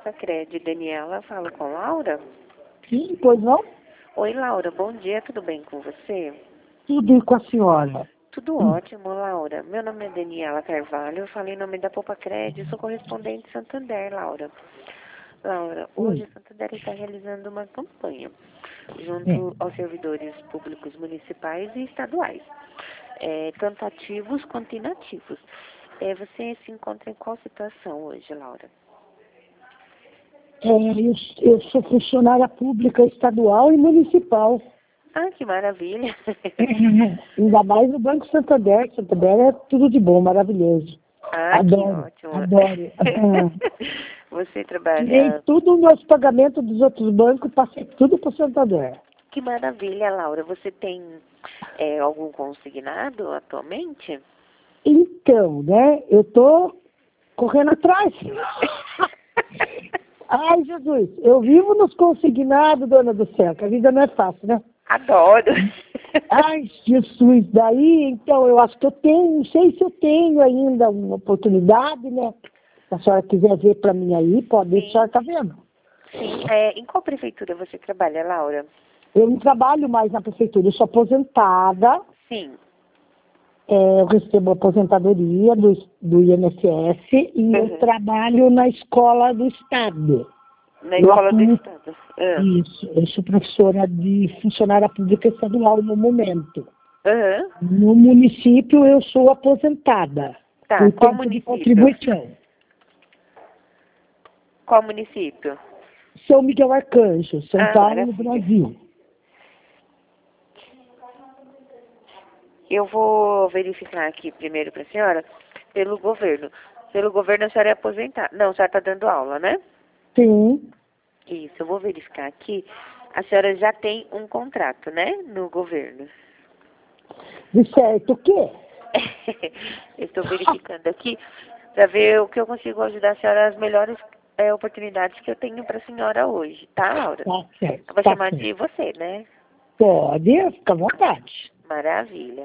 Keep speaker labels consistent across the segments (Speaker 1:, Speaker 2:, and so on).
Speaker 1: Sacredi, Daniela, fala com Laura.
Speaker 2: Sim, pois não?
Speaker 1: Oi, Laura, bom dia, tudo bem com você?
Speaker 2: Tudo com a senhora.
Speaker 1: Tudo ótimo, Laura. Meu nome é Daniela Carvalho, eu falo em nome da Poupa Crédito, sou correspondente de Santander, Laura. Laura, hoje a Santander está realizando uma campanha junto aos servidores públicos municipais e estaduais, tanto ativos quanto inativos. Você se encontra em qual situação hoje, Laura?
Speaker 2: Eu sou funcionária pública estadual e municipal.
Speaker 1: Ah, que maravilha!
Speaker 2: Ainda mais no Banco Santander. Santander é tudo de bom, maravilhoso.
Speaker 1: Ah,
Speaker 2: Adoro,
Speaker 1: que ótimo!
Speaker 2: adoro.
Speaker 1: Você
Speaker 2: Tirei
Speaker 1: trabalha...
Speaker 2: tudo nos pagamentos dos outros bancos, passei tudo para o Santander.
Speaker 1: Que maravilha, Laura. Você tem algum consignado atualmente?
Speaker 2: Então, né, eu tô correndo atrás. Ai, Jesus, eu vivo nos consignados, dona do céu, que a vida não é fácil, né?
Speaker 1: Adoro!
Speaker 2: Ai, Jesus, daí, então, eu acho que eu tenho, não sei se eu tenho ainda uma oportunidade, né? Se a senhora quiser ver para mim aí, pode ver, a senhora tá vendo.
Speaker 1: Sim. Em qual prefeitura você trabalha, Laura?
Speaker 2: Eu não trabalho mais na prefeitura, eu sou aposentada,
Speaker 1: Sim.
Speaker 2: eu recebo aposentadoria do INSS e eu trabalho na escola do Estado.
Speaker 1: Na escola do Estado.
Speaker 2: Isso, eu sou professora de funcionária pública estadual no momento. No município eu sou aposentada.
Speaker 1: Tá,
Speaker 2: Por
Speaker 1: qual
Speaker 2: tempo de
Speaker 1: município?
Speaker 2: contribuição.
Speaker 1: Qual município?
Speaker 2: São Miguel Arcanjo, São Paulo,
Speaker 1: Maravilha.
Speaker 2: Brasil.
Speaker 1: Eu vou verificar aqui primeiro para a senhora, pelo governo. Pelo governo a senhora é aposentada. Não, a senhora está dando aula, né?
Speaker 2: Sim.
Speaker 1: Isso, eu vou verificar aqui. A senhora já tem um contrato, né? No governo.
Speaker 2: De certo o quê?
Speaker 1: Eu estou verificando aqui para ver o que eu consigo ajudar a senhora as melhores oportunidades que eu tenho para a senhora hoje, tá, Laura?
Speaker 2: Tá certo.
Speaker 1: Eu vou
Speaker 2: Tá
Speaker 1: chamar
Speaker 2: certo.
Speaker 1: de você, né?
Speaker 2: Pode, fica à vontade.
Speaker 1: Maravilha.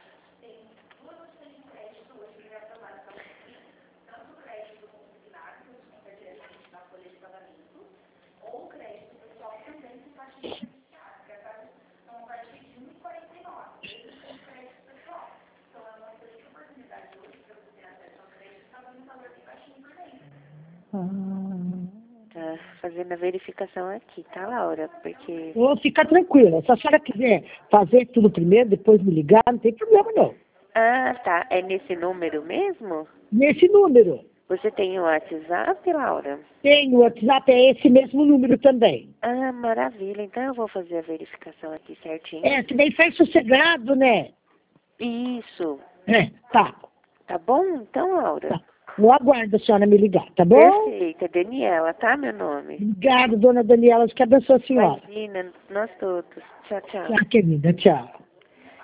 Speaker 1: Tá fazendo a verificação aqui, tá, Laura? Porque...
Speaker 2: Fica tranquila. Se a senhora quiser fazer tudo primeiro, depois me ligar, não tem problema não.
Speaker 1: Ah, tá. É nesse número mesmo?
Speaker 2: Nesse número.
Speaker 1: Você tem o WhatsApp, Laura?
Speaker 2: Tem o WhatsApp, é esse mesmo número também.
Speaker 1: Ah, maravilha. Então eu vou fazer a verificação aqui certinho.
Speaker 2: Que daí faz sossegado, né?
Speaker 1: Isso.
Speaker 2: Tá.
Speaker 1: Tá bom, então, Laura?
Speaker 2: Tá. Eu aguardo a senhora me ligar, tá bom?
Speaker 1: Perfeita. Daniela, tá, meu nome?
Speaker 2: Obrigada, dona Daniela. Deus que abençoe a senhora.
Speaker 1: Imagina, nós todos. Tchau, tchau.
Speaker 2: Tchau, querida. Tchau.